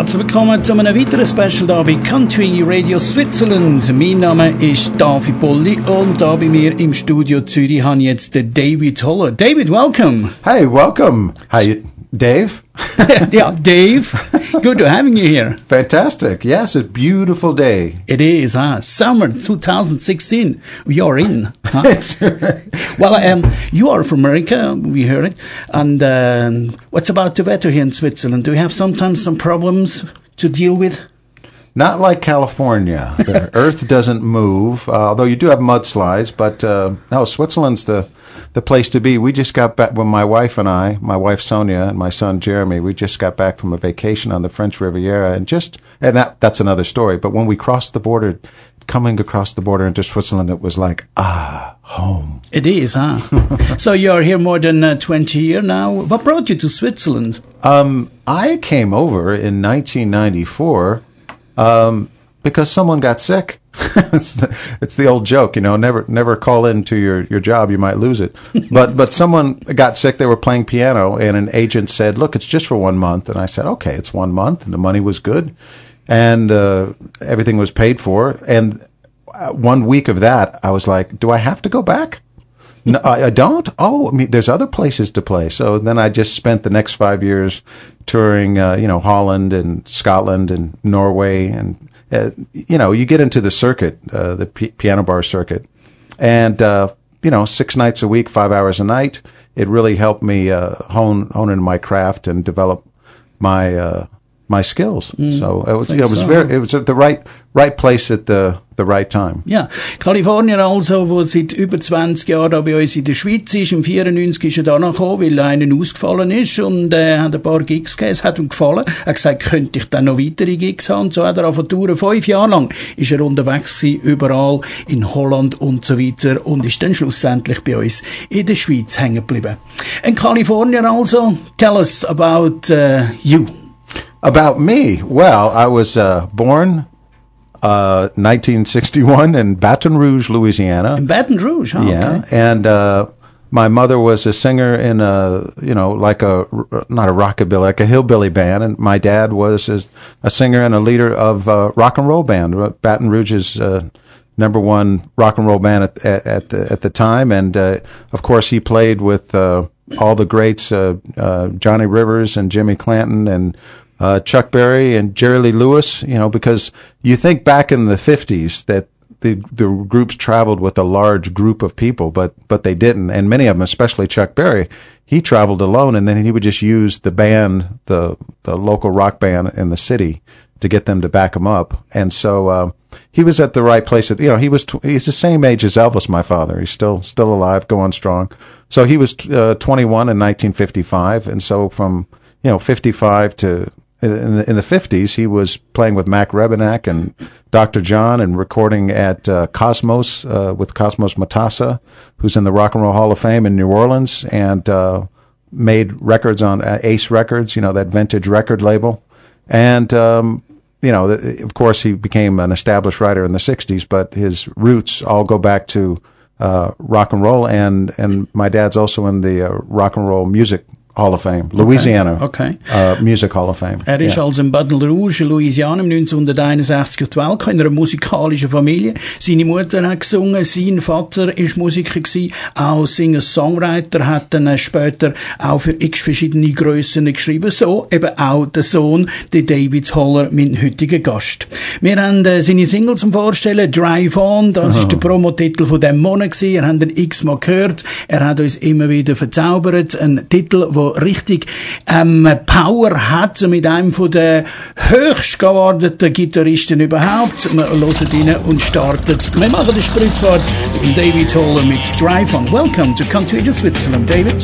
Herzlich willkommen zu einem weiteren Special hier bei Country Radio Switzerland. Mein Name ist David Bulli und da bei mir im Studio Zürich habe ich jetzt den David Holler. David, welcome. Hey, welcome. Hi, Dave. Yeah, Dave. Good to having you here. Fantastic. Yes, a beautiful day. It is, summer 2016. We are in. Well, you are from America, we heard it. And what's about the weather here in Switzerland? Do we have sometimes some problems to deal with? Not like California. The earth doesn't move, although you do have mudslides. But no, Switzerland's the place to be. We just got back, when my wife and I, my wife Sonia and my son Jeremy, we just got back from a vacation on the French Riviera, and that's another story. But when we crossed the border, coming across the border into Switzerland, it was like, home. It is, huh? So you're here more than 20 years now. What brought you to Switzerland? I came over in 1994 because someone got sick. It's the old joke, never call into your job, you might lose it. But someone got sick, they were playing piano, and an agent said, look, it's just for 1 month. And I said, okay, it's 1 month, and the money was good, and everything was paid for. And 1 week of that, I was like, do I have to go back? No, I don't. Oh, I mean, there's other places to play. So then I just spent the next 5 years touring, Holland and Scotland and Norway, and you get into the circuit, the piano bar circuit, and 6 nights a week, 5 hours a night. It really helped me hone in my craft and develop my skills. So it was at the right place at the right time. Ja, Kalifornien also, wo seit über 20 Jahren da bei uns in der Schweiz ist. Im 94 ist er da noch gekommen, weil einer ausgefallen ist, und hat ein paar Gigs gegeben. Es hat ihm gefallen. Er hat gesagt, könnte ich dann noch weitere Gigs haben? Und so hat er auf der Tour 5 Jahre lang ist er unterwegs gewesen, überall in Holland und so weiter, und ist dann schlussendlich bei uns in der Schweiz hängen geblieben. In Kalifornien also, tell us about you. About me? Well, I was born 1961 in Baton Rouge, Louisiana. In Baton Rouge, huh? Yeah, okay. and my mother was a singer in not a rockabilly, like a hillbilly band, and my dad was a singer and a leader of a rock and roll band. Baton Rouge's number one rock and roll band at the time, and of course he played with all the greats, Johnny Rivers and Jimmy Clanton and Chuck Berry and Jerry Lee Lewis, because you think back in the 50s that the groups traveled with a large group of people, but they didn't. And many of them, especially Chuck Berry, he traveled alone, and then he would just use the band, the local rock band in the city, to get them to back him up. And so he was at the right place. He's the same age as Elvis, my father. He's still alive, going strong. So he was 21 in 1955, and so from 55 to in the 50s, he was playing with Mac Rebennack and Dr. John, and recording at Cosmos with Cosmos Matassa, who's in the Rock and Roll Hall of Fame in New Orleans, and made records on Ace Records, that vintage record label. And of course, he became an established writer in the 60s, but his roots all go back to rock and roll, and my dad's also in the Rock and Roll Music Hall of Fame, Louisiana. Okay. Music Hall of Fame. Ist also in Baton Rouge, Louisiana, 1961 auf die Welt gekommen, in einer musikalischen Familie. Seine Mutter hat gesungen, sein Vater ist Musiker gewesen, auch Singer-Songwriter, hat dann später auch für x verschiedene Grössen geschrieben, so eben auch der Sohn, der David Holler, mein heutiger Gast. Wir haben seine Single zum Vorstellen, Drive On, das ist der Promotitel von dem Monat gewesen, ihr habt ihn x-mal gehört, er hat uns immer wieder verzaubert, ein Titel, wo richtig Power hat, mit einem von den höchst gewarteten Gitarristen überhaupt. Wir hören rein und starten. Wir machen die Spritzfahrt mit David Holler mit Drive On. Welcome to Country Radio Switzerland, David.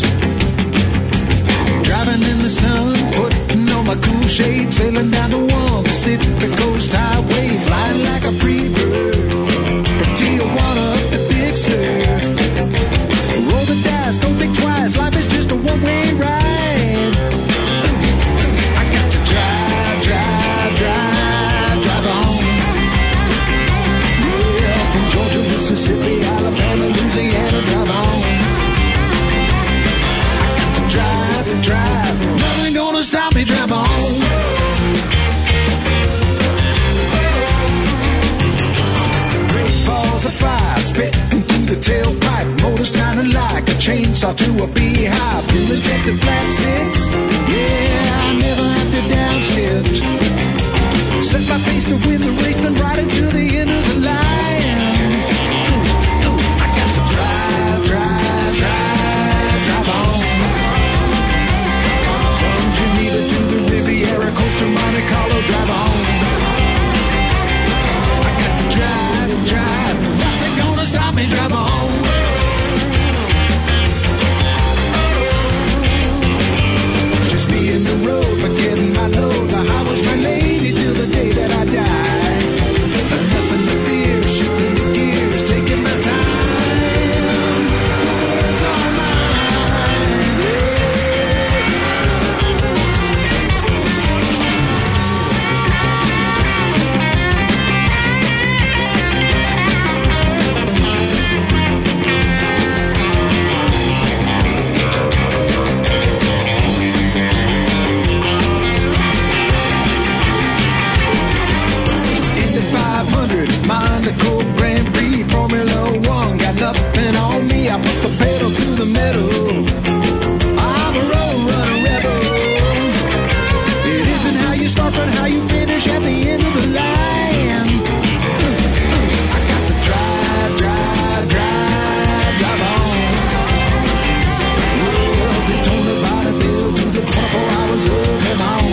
Driving in the sun, putting on my cool shades, sailing down the one Pacific Coast Highway, flying like a free bird from Tijuana up to Big Sur. Roll the dice, don't think twice, life is just a one-way ride. I got to drive home. Yeah, from Georgia, Mississippi, Alabama, Louisiana, drive home. I got to drive, nothing gonna stop me, drive home. running like a chainsaw to a beehive. Fuel injected flat six. Yeah, I never have to downshift. Set my face to win the race, then right into the end of the line. I got to drive on. From Geneva to the Riviera, coast to Monte Carlo, drive on. I got to drive. Nothing gonna stop me, drive on. Just me in the road, forgetting my load. The highway's my lady till the day that I die. Nothing to fear, shifting the gears, taking my time. It's all mine. Indy 500, Monaco Grand Prix, Formula One, got nothing on me. I put the pedal to the metal. I'm a road runner rebel. It isn't how you start, but how you finish at the end of the line. I got to drive on. Well, Daytona Bonneville to the 24 hours of Le Mans.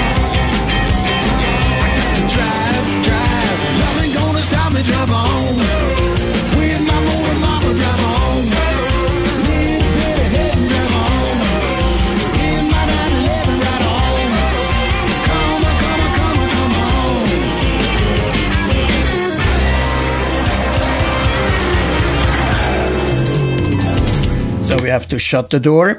Drive, nothing gonna stop me, drive on. With my motor mama, drive on. Little bit ahead and drive on. In my 911, right on. Come on. So we have to shut the door.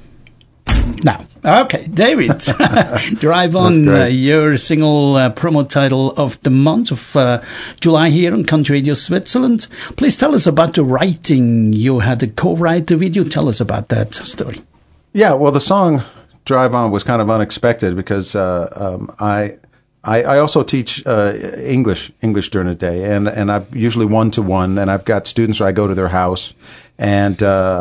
Now, okay, David, Drive On, your single promo title of the month of July here on Country Radio Switzerland. Please tell us about the writing. You had to co-write the video. Tell us about that story. Yeah, well, the song Drive On was kind of unexpected because I also teach English during the day, and I'm usually one-to-one, and I've got students where I go to their house, and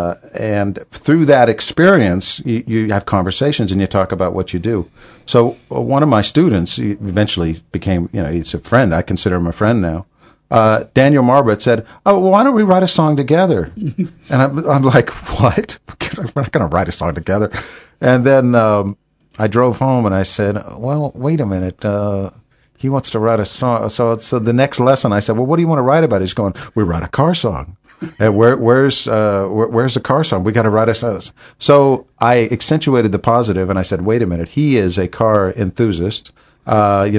through that experience, you have conversations and you talk about what you do. So one of my students, he eventually became, he's a friend. I consider him a friend now. Daniel Marbert said, "Oh, well, why don't we write a song together?" And I'm like, "What? We're not going to write a song together." And then I drove home and I said, "Well, wait a minute. He wants to write a song." So the next lesson, I said, "Well, what do you want to write about?" He's going, "We write a car song." And where's the car song? We got to write a song. So I accentuated the positive and I said, "Wait a minute. He is a car enthusiast. He's on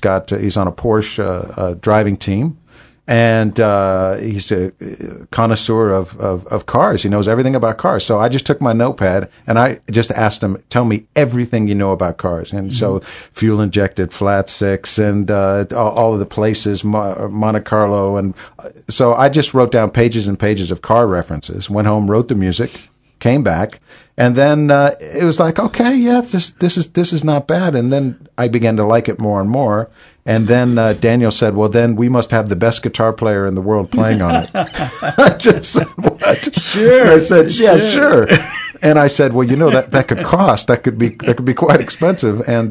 a Porsche driving team." And he's a connoisseur of cars. He knows everything about cars. So I just took my notepad and I just asked him, "Tell me everything you know about cars." And so fuel injected, flat six, and all of the places, Monte Carlo. And so I just wrote down pages and pages of car references, went home, wrote the music, came back, and then it was like, okay, yeah, this is not bad. And then I began to like it more and more. And then Daniel said, "Well, then we must have the best guitar player in the world playing on it." I just said, "What?" Sure. I said, "Yeah, sure." And I said, "Well, that could cost. That could be quite expensive." And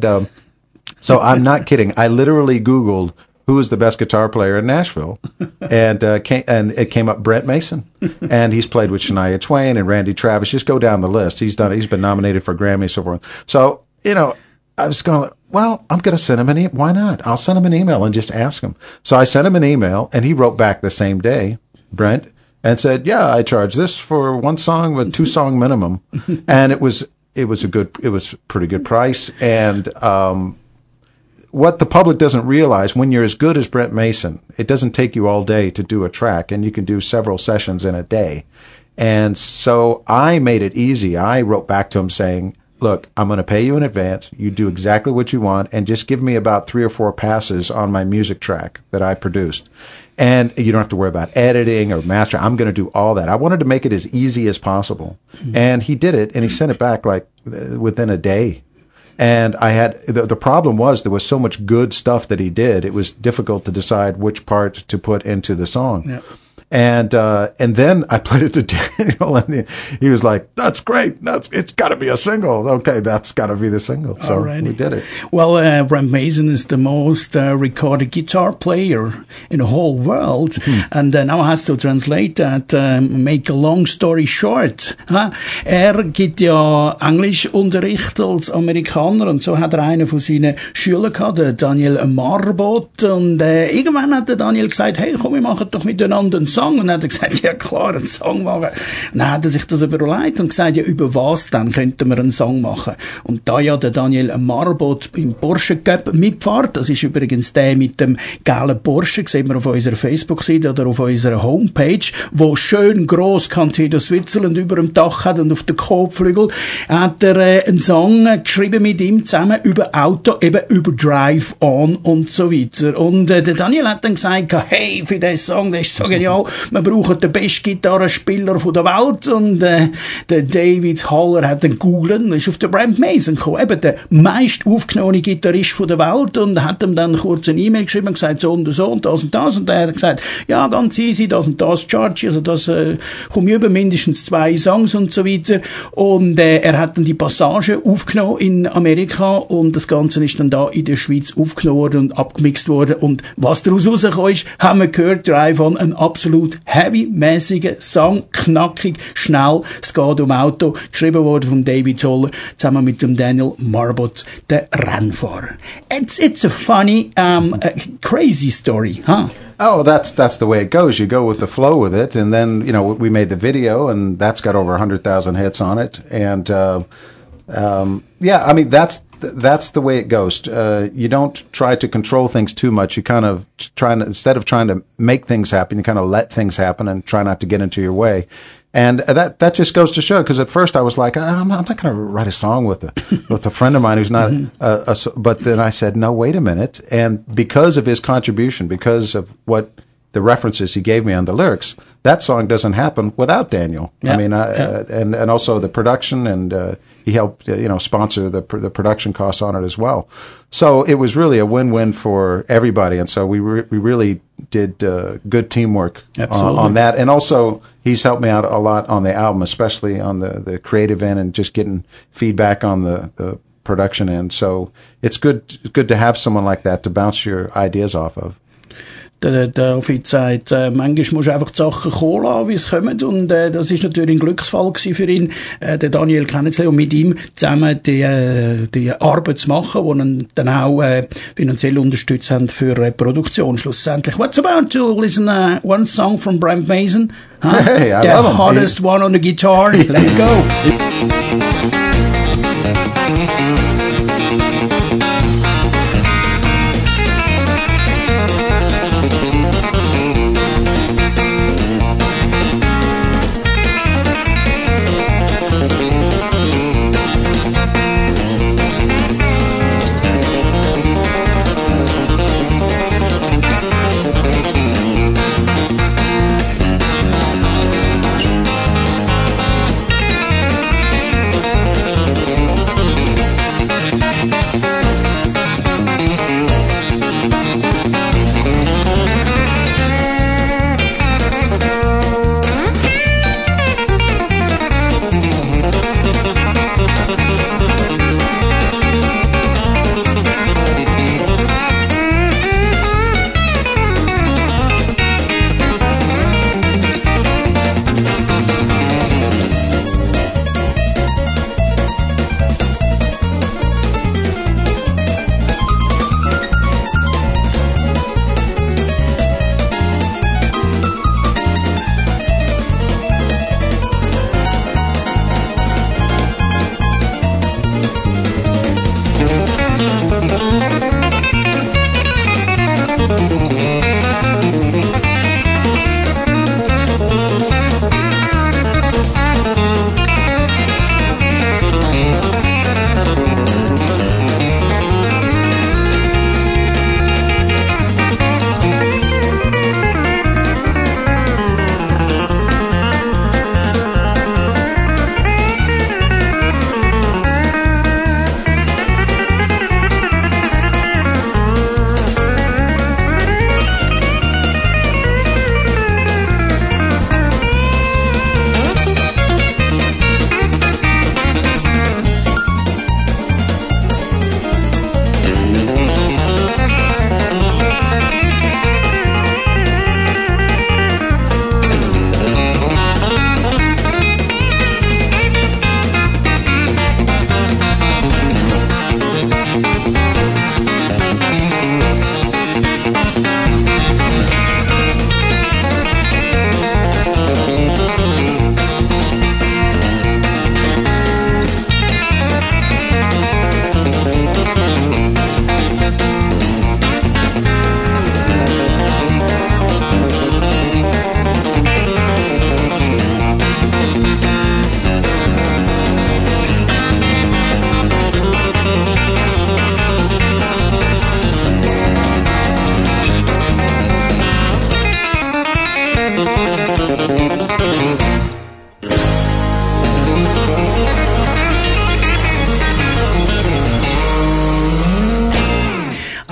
so I'm not kidding. I literally Googled who is the best guitar player in Nashville, and it came up Brent Mason, and he's played with Shania Twain and Randy Travis. Just go down the list. He's been nominated for Grammy and so forth. So I was going, well, I'm going to send him an email. Why not? I'll send him an email and just ask him. So I sent him an email, and he wrote back the same day, Brent, and said, "Yeah, I charge this for one song with 2-song minimum," and it was a pretty good price. And what the public doesn't realize, when you're as good as Brent Mason, it doesn't take you all day to do a track, and you can do several sessions in a day. And so I made it easy. I wrote back to him saying, "Look, I'm going to pay you in advance. You do exactly what you want, and just give me about 3 or 4 passes on my music track that I produced. And you don't have to worry about editing or mastering. I'm going to do all that." I wanted to make it as easy as possible. And he did it, and he sent it back like within a day. And I had, the problem was there was so much good stuff that he did, it was difficult to decide which part to put into the song. Yeah. And then I played it to Daniel, and he was like, "That's great. It's got to be a single. Okay, that's got to be the single." So we did it. Well, Brent Mason is the most recorded guitar player in the whole world, and now has to translate that. Make a long story short. Gibt ja Englischunterricht als Amerikaner, und so hat einen von seinen Schülern gehabt, der Daniel Marbot, und irgendwann hat der Daniel gesagt, hey, komm, wir machen doch miteinander einen Song, und dann hat er gesagt, ja klar, einen Song machen. Und dann hat er sich das überlegt und gesagt, ja, über was dann könnten wir einen Song machen? Und da ja der Daniel Marbot im Porsche Cup mitfährt, das ist übrigens der mit dem gelben Porsche, sehen wir auf unserer Facebook-Seite oder auf unserer Homepage, wo schön gross Cantedo Switzerland über dem Dach hat und auf der Kotflügel, hat er einen Song geschrieben mit ihm zusammen über Auto, eben über Drive On und so weiter. Und der Daniel hat dann gesagt, hey, für diesen Song, der ist so genial, wir brauchen den besten Gitarrenspieler der Welt. Und der David Haller hat dann gegoogelt und ist auf den Brent Mason gekommen, eben der meist aufgenommene Gitarrist der Welt, und hat ihm dann kurz eine E-Mail geschrieben und gesagt, so und so und das und das. Und er hat gesagt, ja, ganz easy, das und das, Charge, also das komme ich über mindestens 2 Songs und so weiter. Und er hat dann die Passage aufgenommen in Amerika, und das Ganze ist dann da in der Schweiz aufgenommen worden und abgemixt worden. Und was daraus rausgekommen ist, haben wir gehört, Drive On, ein absolut heavy-mäßiger Song, knackig, schnell. Es geht um Auto, geschrieben worden von David Zoller, zusammen mit dem Daniel Marbot, der Rennfahrer. It's a funny, crazy story, huh? Oh, that's the way it goes. You go with the flow with it, and then we made the video, and that's got over 100,000 hits on it, and yeah, I mean that's the way it goes. You don't try to control things too much. You kind of instead of trying to make things happen, you kind of let things happen and try not to get into your way. And that just goes to show, because at first I was like, I'm not going to write a song with a friend of mine who's not but then I said, no, wait a minute. And because of his contribution, because of what the references he gave me on the lyrics, that song doesn't happen without Daniel. Yeah, I mean, and also the production, and he helped sponsor the production costs on it as well. So it was really a win-win for everybody, and so we really did good teamwork on that. And also he's helped me out a lot on the album, especially on the creative end and just getting feedback on the production end. So it's good to have someone like that to bounce your ideas off of. Der Fitz sagt, manchmal musst du einfach die Sachen kommen lassen, wie es kommt, und das ist natürlich ein Glücksfall gewesen für ihn, den Daniel kennenzulernen und mit ihm zusammen die Arbeit zu machen, die ihn dann auch finanziell unterstützt haben für Produktion schlussendlich. What's about to listen one song from Brent Mason? Huh? Hey, I the love him. hottest one on the guitar. Let's go.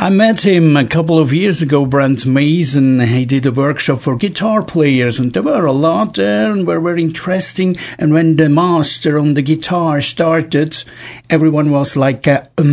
I met him a couple of years ago, Brent Mason. He did a workshop for guitar players, and there were a lot there and were very interesting. And when the master on the guitar started, everyone was like,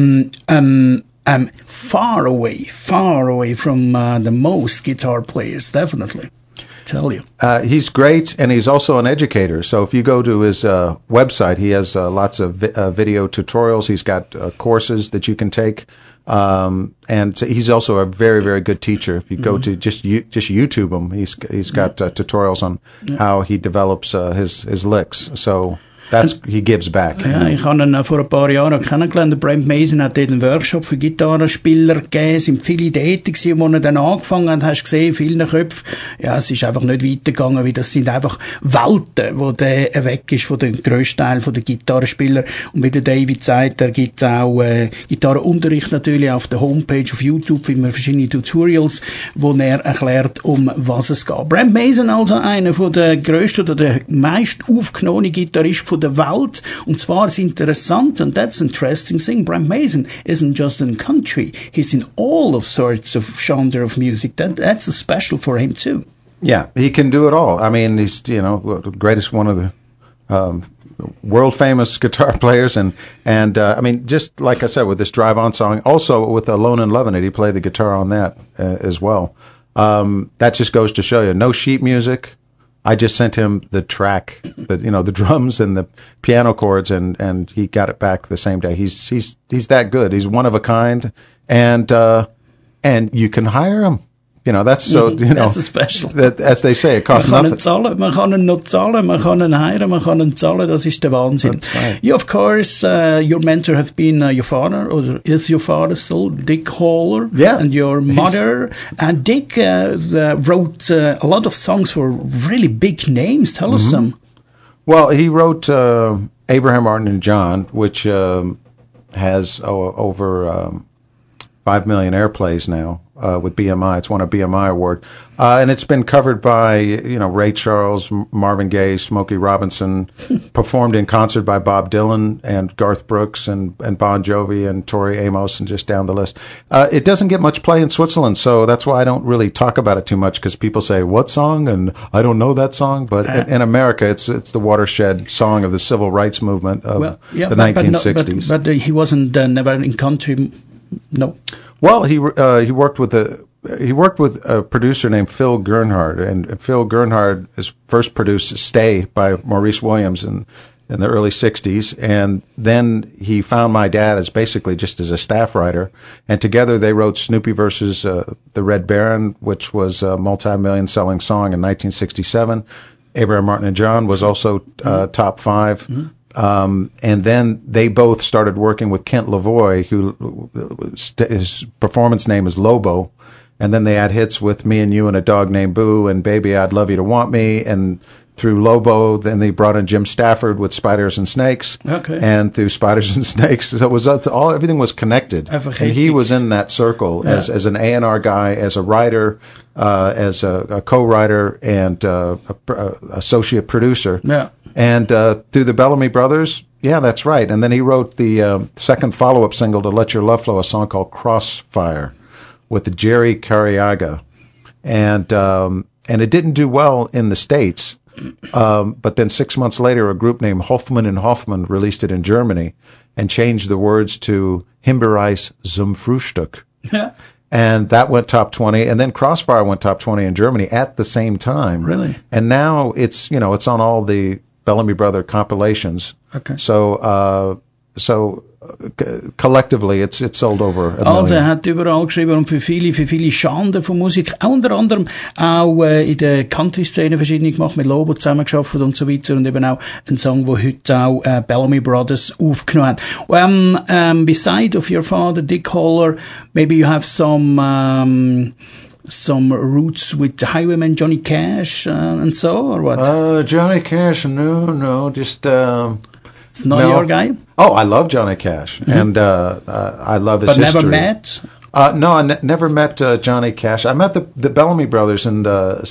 far away from the most guitar players, definitely. Tell you. He's great, and he's also an educator. So if you go to his website, he has lots of video tutorials. He's got courses that you can take, and he's also a very, very good teacher. If you go to just YouTube him, he's got tutorials on how he develops his licks. So he gives back. Ja, ich habe ihn vor ein paar Jahren kennengelernt. Brent Mason hat dort einen Workshop für Gitarrenspieler gegeben, sind viele tätig gewesen, als er dann angefangen hat, hast du gesehen, vielen Köpfen. Ja, es ist einfach nicht weitergegangen, weil das sind einfach Welten, wo der weg ist von dem grössten Teil der Gitarrenspieler. Und wie der David sagt, da gibt es auch Gitarrenunterricht natürlich auf der Homepage, auf YouTube, finden wir verschiedene Tutorials, wo er erklärt, um was es geht. Brent Mason also einer von der grössten oder der meist aufgenommenen Gitarristen von der Welt. Und zwar ist interessant, and that's interesting thing, Brent Mason isn't just in country, he's in all of sorts of genre of music. That's a special for him too. Yeah, he can do it all. I mean, he's, the greatest, one of the world famous guitar players, and I mean, just like I said, with this Drive On song, also with Alone and Loving It, he played the guitar on that as well. That just goes to show you, no sheet music. I just sent him the track, the drums and the piano chords, and he got it back the same day. He's that good. He's one of a kind, and you can hire him. That's so, That's a special. That, as they say, it costs nothing. Man kann ihn noch zahlen, man kann ihn heiren, man kann ihn zahlen, das ist der Wahnsinn. Right. You, of course, your mentor have been your father, or is your father still, Dick Haller? Yeah. And your mother. And Dick wrote a lot of songs for really big names. Tell us some. Well, he wrote Abraham, Martin, and John, which has over 5 million airplays now. With BMI. It's won a BMI award. And it's been covered by, Ray Charles, Marvin Gaye, Smokey Robinson, performed in concert by Bob Dylan and Garth Brooks and Bon Jovi and Tori Amos and just down the list. It doesn't get much play in Switzerland, so that's why I don't really talk about it too much, because people say, what song? And I don't know that song. But in America, it's the watershed song of the civil rights movement of the 1960s. But he wasn't never in country, no. Well, he worked with a producer named Phil Gernhardt, and Phil Gernhardt is first produced "Stay" by Maurice Williams in the early '60s, and then he found my dad as basically just as a staff writer, and together they wrote Snoopy versus the Red Baron, which was a multi-million selling song in 1967. Abraham, Martin, and John was also top 5. Mm-hmm. And then they both started working with Kent Lavoie, who his performance name is Lobo. And then they had hits with Me and You and a Dog Named Boo and Baby I'd Love You to Want Me. And through Lobo, then they brought in Jim Stafford with Spiders and Snakes. Okay. And through Spiders and Snakes, so it was everything was connected. And he was in that circle as an A&R guy, as a writer, as a co-writer and associate producer. Yeah. And through the Bellamy Brothers, yeah, that's right. And then he wrote the second follow-up single to Let Your Love Flow, a song called Crossfire, with Jerry Cariaga. And it didn't do well in the States. But then 6 months later, a group named Hoffmann and Hoffmann released it in Germany and changed the words to Himbeereis zum Frühstück. Yeah. And that went top 20. And then Crossfire went top 20 in Germany at the same time. Really? And now it's on all the Bellamy Brother compilations. Okay. So collectively, it's sold over a million. Also, hat überall geschrieben und für viele Schande von Musik, auch unter anderem auch in der Country-Szene verschiedene gemacht, mit Lobo zusammengearbeitet und so weiter, und eben auch ein Song, wo heute auch Bellamy Brothers aufgenommen haben. Beside of your father, Dick Haller, maybe you have some roots with the Highwayman, Johnny Cash, and so, or what? Johnny Cash, no, just... It's not your guy? Oh, I love Johnny Cash, and I love his history. But never met? No, I never met Johnny Cash. I met the Bellamy Brothers in the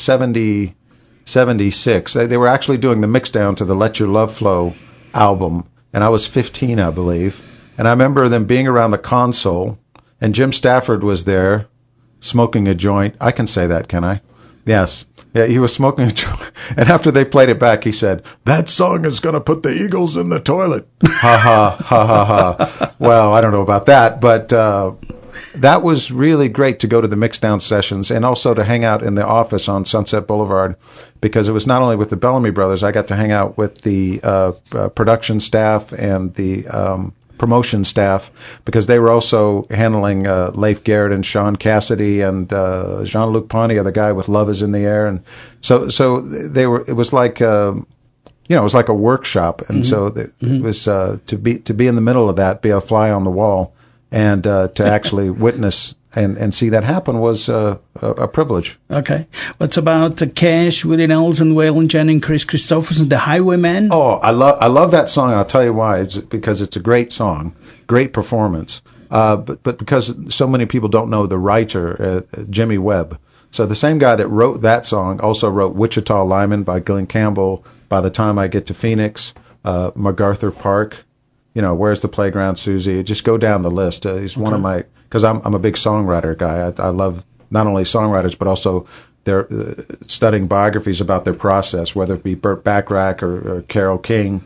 76. They were actually doing the mixdown to the Let Your Love Flow album, and I was 15, I believe. And I remember them being around the console, and Jim Stafford was there smoking a joint. I can say that, can I? Yes. Yeah, he was smoking a joint. And after they played it back, he said, "That song is going to put the Eagles in the toilet." Ha ha, ha ha ha. Well, I don't know about that, but that was really great to go to the mixdown sessions and also to hang out in the office on Sunset Boulevard, because it was not only with the Bellamy Brothers. I got to hang out with the production staff and the promotion staff, because they were also handling Leif Garrett and Sean Cassidy and Jean-Luc Ponty, the guy with Love Is in the Air. And so they were, it was like, it was like a workshop. And so it was to be in the middle of that, be a fly on the wall, and to actually witness and see that happen was a privilege. Okay. What's about Cash, Willie Nelson, Waylon Jennings, Chris Christopherson, The Highwaymen? Oh, I love that song, and I'll tell you why. It's because it's a great song, great performance. But because so many people don't know the writer, Jimmy Webb. So the same guy that wrote that song also wrote Wichita Lineman by Glenn Campbell, By the Time I Get to Phoenix, MacArthur Park, Where's the Playground, Susie? Just go down the list. He's one of my, because I'm a big songwriter guy. I love not only songwriters, but also their studying biographies about their process, whether it be Burt Bacharach or Carole King,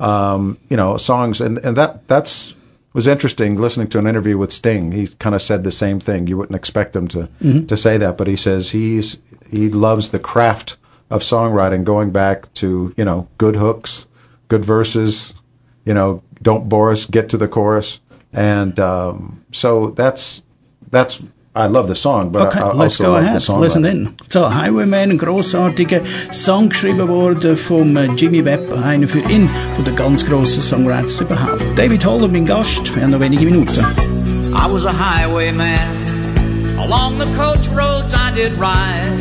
songs. And that's was interesting listening to an interview with Sting. He kind of said the same thing. You wouldn't expect him to say that, but he says he loves the craft of songwriting, going back to, good hooks, good verses, don't bore us, get to the chorus. And so that's I love the song, but okay, I let's also go love ahead. the song. Listen in. So, Highwaymen, ein grossartiger Song geschrieben worden vom Jimmy Webb, einer für ihn von den ganz grossen Songwriters überhaupt. David Holder, mein Gast, wir haben noch wenige Minuten. I was a highwayman. Along the coach roads I did ride,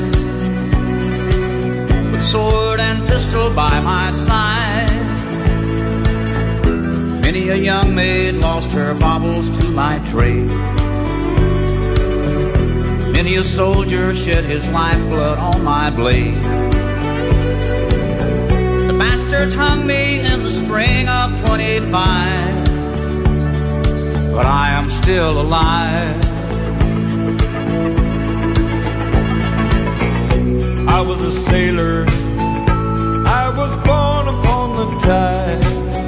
with sword and pistol by my side. Many a young maid lost her baubles to my trade. Many a soldier shed his lifeblood on my blade. The bastards hung me in the spring of 25, but I am still alive. I was a sailor, I was born upon the tide.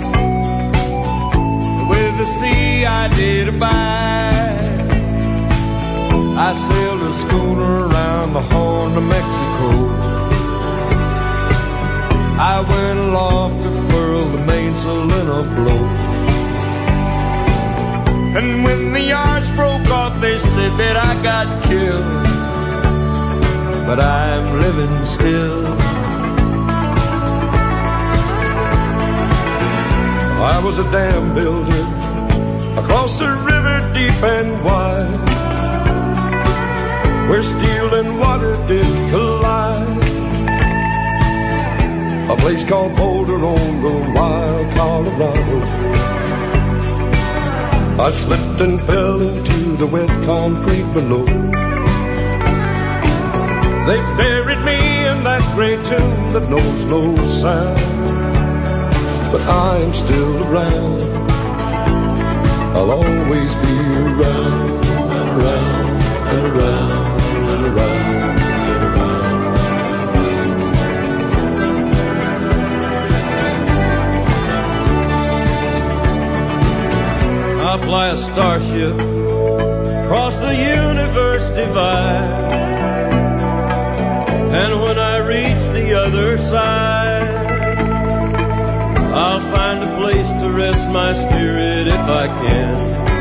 With the sea I did abide. I sailed a schooner around the Horn of Mexico. I went aloft to furl the mainsail in a blow. And when the yards broke off, they said that I got killed. But I'm living still. I was a dam builder across a river deep and wide, where steel and water did collide. A place called Boulder on the wild Colorado. I slipped and fell into the wet concrete below. They buried me in that great tomb that knows no sound. But I am still around. I'll always be around and around and around and around and around. I fly a starship across the universe divide, and when I reach the other side, I'll find a place to rest my spirit if I can.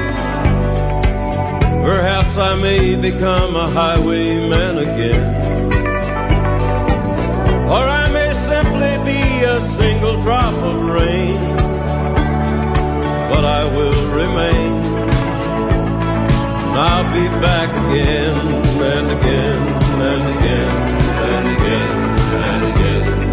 Perhaps I may become a highwayman again, or I may simply be a single drop of rain, but I will remain. I'll be back again and again and again and again and again and again.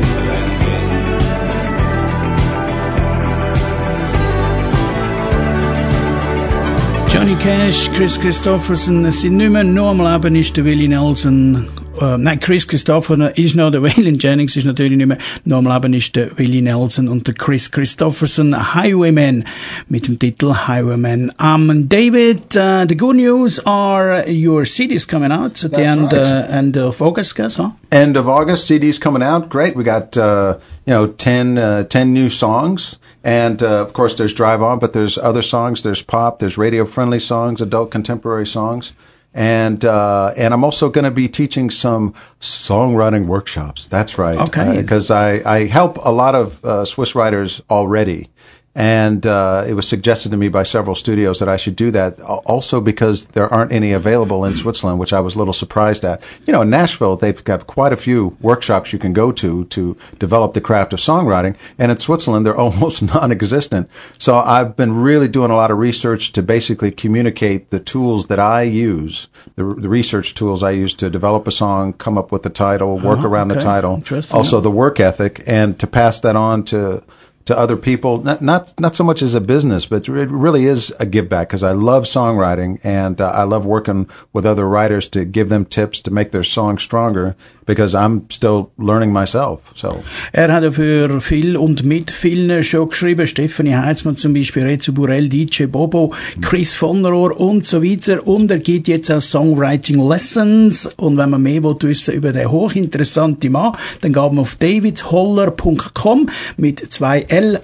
Johnny Cash, Chris Christopherson, es sind nicht mehr nur am Leben ist der Willie Nelson nein, Chris Christopher ist noch, der Waylon Jennings ist natürlich nicht mehr, noch am Leben ist der Willie Nelson und der Chris Christopherson, Highwayman, mit dem Titel Highwayman. David, the good news are your CD's coming out at the end of August, guys, huh? End of August, CD's coming out. Great. We got, 10 new songs. And, of course, there's Drive On, but there's other songs. There's pop, there's radio-friendly songs, adult contemporary songs. And I'm also going to be teaching some songwriting workshops. That's right. Okay. Because I help a lot of Swiss writers already. And it was suggested to me by several studios that I should do that, also because there aren't any available in Switzerland, which I was a little surprised at. In Nashville, they've got quite a few workshops you can go to develop the craft of songwriting. And in Switzerland, they're almost non-existent. So I've been really doing a lot of research to basically communicate the tools that I use, the research tools I use to develop a song, come up with the title, work around the title, also the work ethic, and to pass that on to other people, not so much as a business, but it really is a give back, because I love songwriting and I love working with other writers to give them tips to make their songs stronger, because I'm still learning myself. So. Hat für viel und mit vielen schon geschrieben. Stephanie Heitzmann zum Beispiel, Rezo Burrell, DJ Bobo, Chris von Rohr und so weiter. Und er gibt jetzt auch Songwriting Lessons. Und wenn man mehr wissen über den hochinteressanten Mann, dann geht man auf davidholler.com mit 2 L,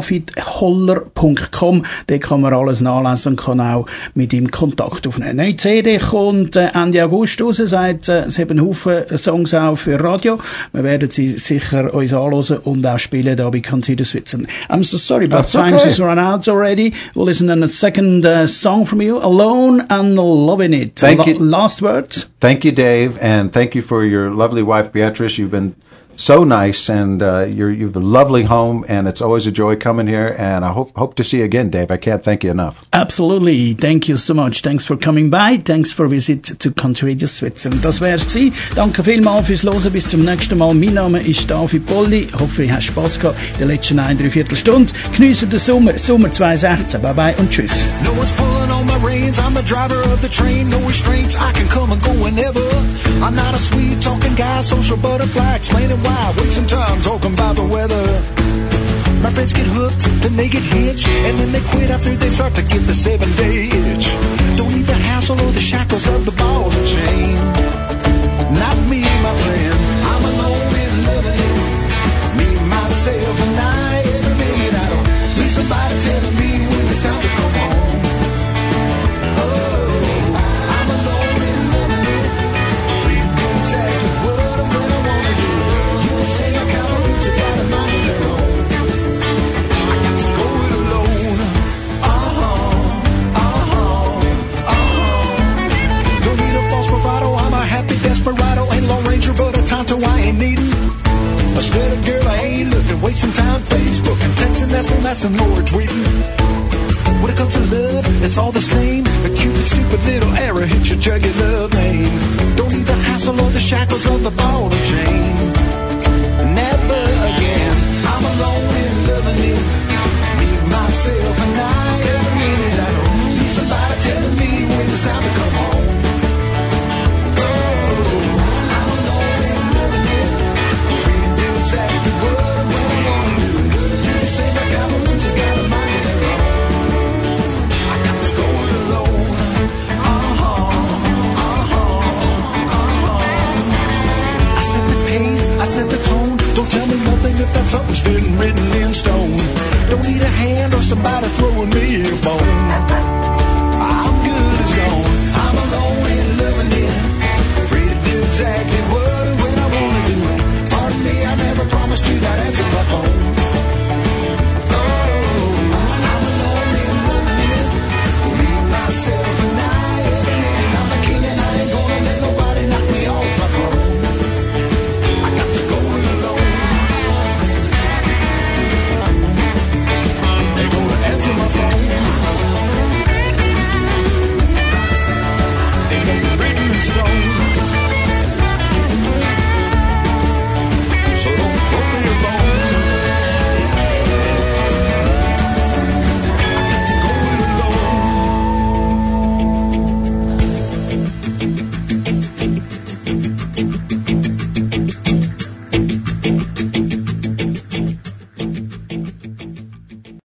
davidholler.com. Da kann man alles nachlesen und kann auch mit ihm Kontakt aufnehmen. Neue CD kommt Ende August raus, sagt, es haben einen Haufen Songs auch für Radio. Wir werden sie sicher uns anhören und auch spielen da bei Consider Switzerland. I'm so sorry, but time has run out already. We'll listen to a second song from you, Alone and Loving It. Thank you. Last words. Thank you, Dave, and thank you for your lovely wife, Beatrice. You've been so nice, and you've a lovely home, and it's always a joy coming here, and I hope to see you again, Dave. I can't thank you enough. Absolutely. Thank you so much. Thanks for coming by. Thanks for visit to Country Radio Switzerland. Das wär's gewesen. Danke vielmals fürs Hören. Bis zum nächsten Mal. Mein Name ist David Polli. Ich hoffe, ihr habt Spass gehabt in den letzten 1,75 Stunden. Geniessen den Sommer 2016. Bye bye und tschüss. No one's pulling on my reins, I'm the driver of the train, no restraints, I can come and go whenever. I'm not a sweet talking guy, social butterfly, explaining why, wasting time talking about the weather. My friends get hooked, then they get hitched, and then they quit after they start to get the 7-day itch. Don't need the hassle or the shackles of the ball and chain. Not me, my friend, I'm alone and loving it. Me, myself, and I, every minute I don't need somebody telling me when it's time to come home. Desperado and Lone Ranger, but a Tonto I ain't needin'. A steady girl I ain't looking, wasting time Facebook and texting, SMS and more tweeting. When it comes to love, it's all the same. A cute, stupid little arrow hits your jugular love name. Don't need the hassle or the shackles of the ball and chain. Never again. I'm alone and loving it. Me, myself, and I. Every minute I don't need somebody telling me when it's time to come home. Exactly what I'm gonna do. You can say my government's got a mind of their own. I got to go it alone. I set the pace, I set the tone. Don't tell me nothing if that something's been written Thank you.